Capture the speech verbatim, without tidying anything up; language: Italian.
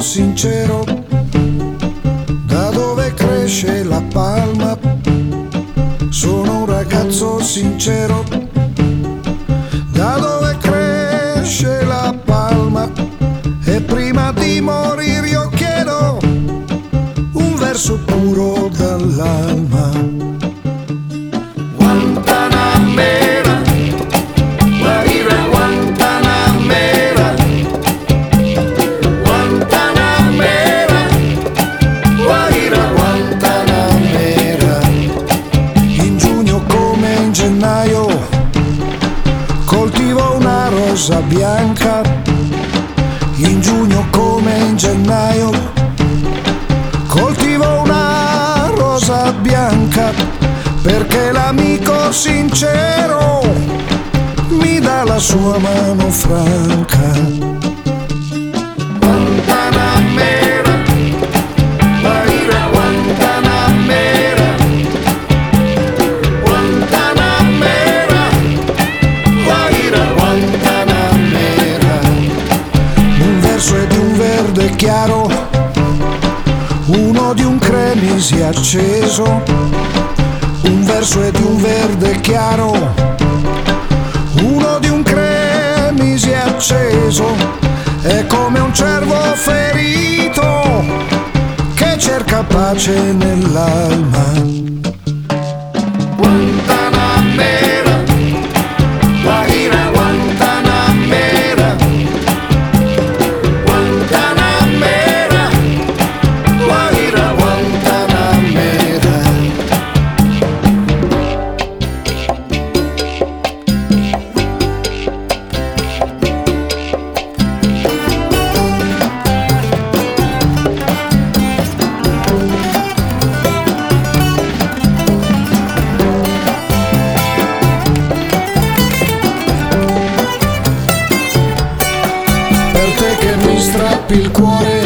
sincero, da dove cresce la palma. Sono un ragazzo sincero, da dove cresce la palma. E prima di morire io chiedo un verso puro dall'alma. Guantanamera, Guaira Guantanamera, Guantanamera, Guaira Guantanamera. In giugno come in gennaio coltivo una rosa bianca. In giugno come in gennaio coltivo una rosa bianca, perché l'amico sincero mi dà la sua mano franca. Guantanamera, Guaira Guantanamera, Guantanamera, Guaira Guantanamera. Un verso è di un verde chiaro, uno di un cremisi acceso. Un verso è di un verde chiaro, uno di un cremisi acceso. È come un cervo ferito che cerca pace nell'alma. Guantanamera, Guaira Guantanamera, Guantanamera, Guaira Guantanamera. Per te che mi strappi il cuore